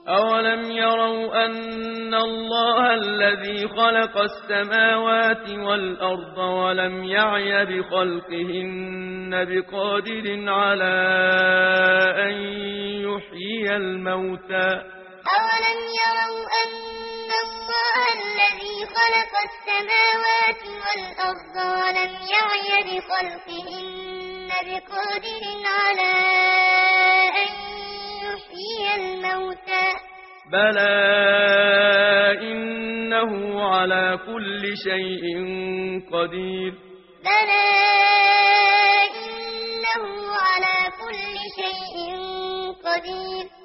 أولم يروا أن الله الذي خلق السماوات والأرض ولم يعي بخلقهن بقادر على أن يحيي الموتى أولم يروا أن الله الذي خلق السماوات والأرض ولم يعي بخلقهن بقادر على أن يحيي الموتى بلى إنه على كل شيء قدير بلى إنه على كل شيء قدير